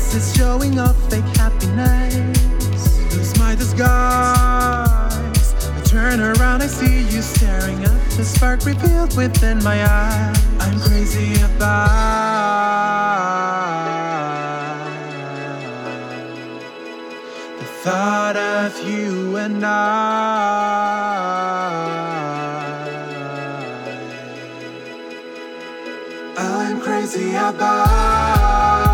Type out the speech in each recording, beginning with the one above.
face is showing off fake happiness. Lose my disguise. I turn around, I see you staring at the spark revealed within my eyes. I'm crazy about the thought of you and I'm crazy about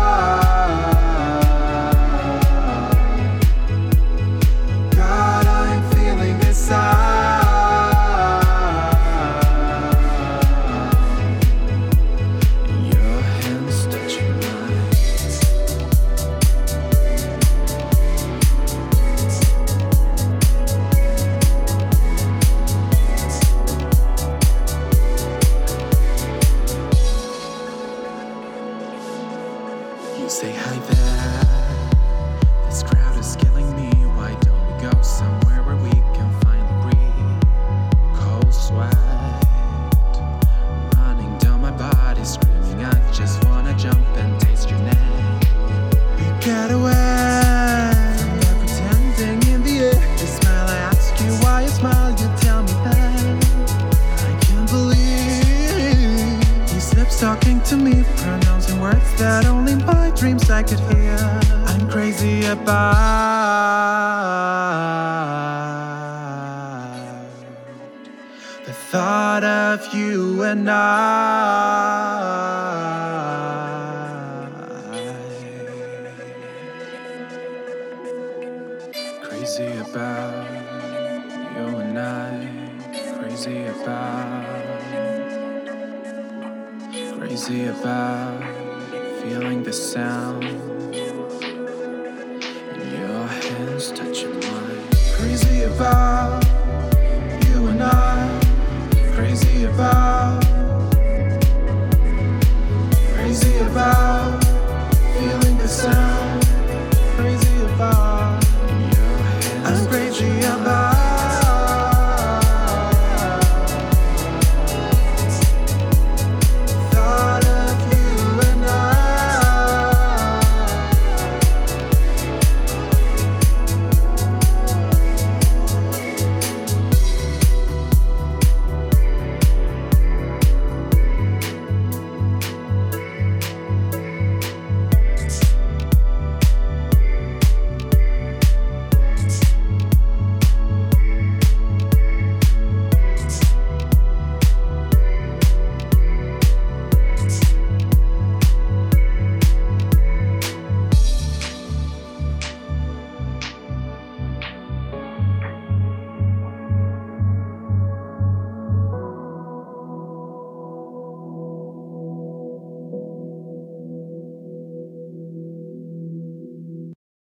God, I'm feeling this your hands touching mine. You say hi there. This crowd is killing me. Why don't we go somewhere where we can finally breathe? Cold sweat running down my body, screaming I just wanna jump and taste your neck. We get away from that pretending in the air. You smile, I ask you why you smile. You tell me that I can't believe he slips talking to me, pronouncing words that only my dreams I could hear. I'm crazy about the thought of you and crazy about you and crazy about feeling the sound